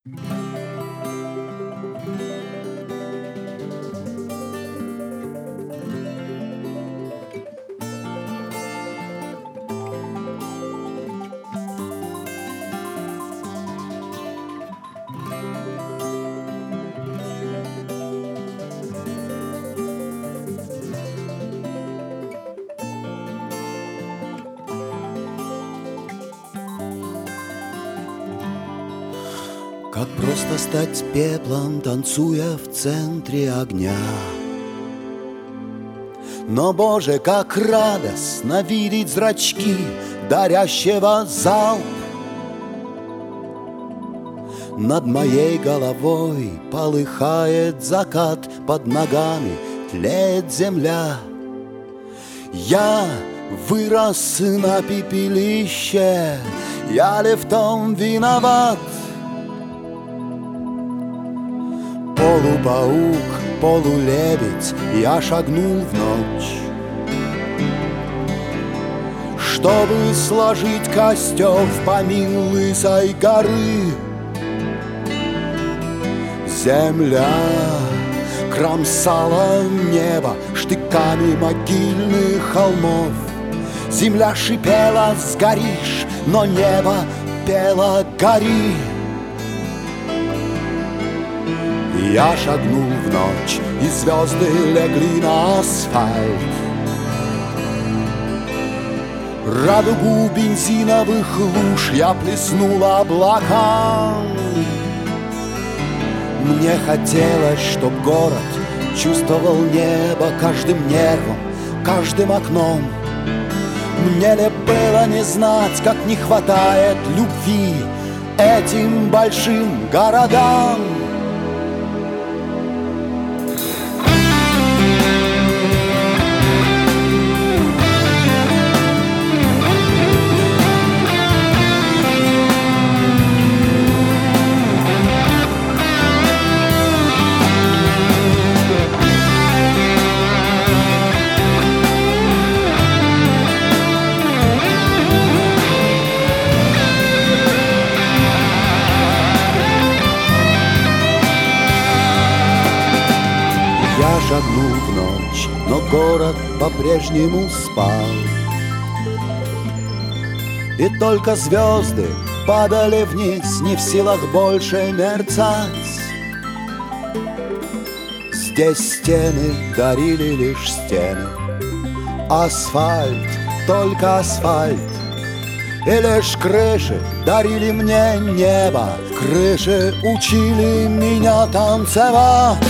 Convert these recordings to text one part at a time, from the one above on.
Как просто стать пеплом, танцуя в центре огня. Но, Боже, как радостно видеть зрачки дарящего залп. Над моей головой полыхает закат, под ногами тлеет земля. Я вырос на пепелище, я ли в том виноват? Полупаук, полулебедь, я шагнул в ночь, чтобы сложить костер в помин лысой горы. Земля кромсала небо штыками могильных холмов. Земля шипела: сгоришь, но небо пело: гори. Я шагнул в ночь, и звезды легли на асфальт. Радугу бензиновых луж я плеснул облакам. Мне хотелось, чтоб город чувствовал небо каждым нервом, каждым окном. Мне ли было не знать, как не хватает любви этим большим городам? Шагнул в ночь, но город по-прежнему спал. И только звезды падали вниз, не в силах больше мерцать. Здесь стены дарили лишь стены, асфальт, только асфальт. И лишь крыши дарили мне небо, крыши учили меня танцевать.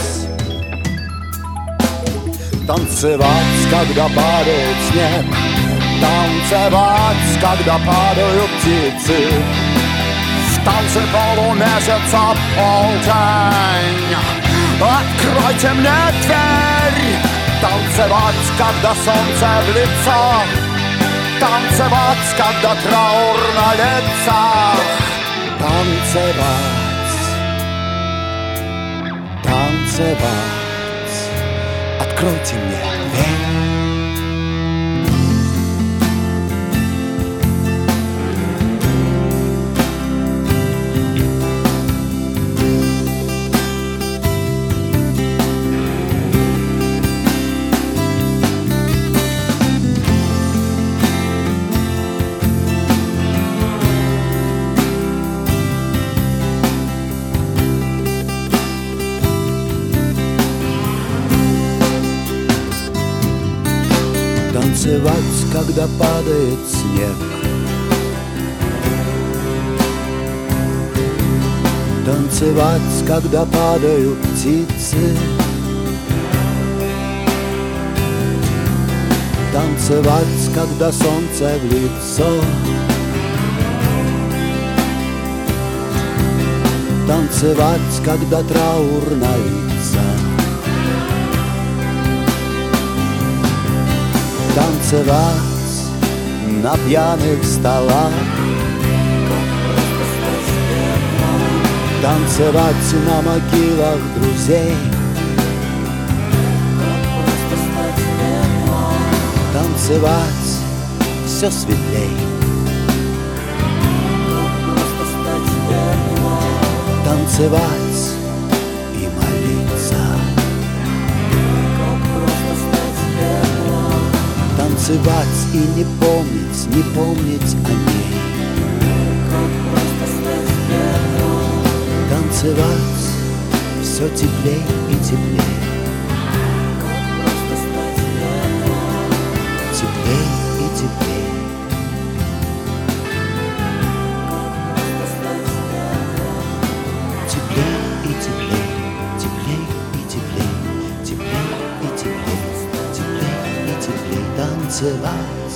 Танцевать, когда падает снег, танцевать, когда падают птицы. В танце полумесяца полдень. Откройте мне дверь. Танцевать, когда солнце в лицо, танцевать, когда траур на лицах. Танцевать, танцевать. Откройте мне дверь. Танцевать, когда падает снег, танцевать, когда падают птицы, танцевать, когда солнце в лицо, танцевать, когда траур на лицах. Танцевать на пьяных столах, танцевать на могилах друзей, танцевать все светлей, танцевать и молиться. Как просто стать светлым. Танцевать и не помнить о ней. Как просто стать светлым. Танцевать все теплей и теплей. Как просто стать светлым. Теплей и теплей. Теплей и теплей, теплей и теплей, теплей и теплей, теплей и теплей танцевать.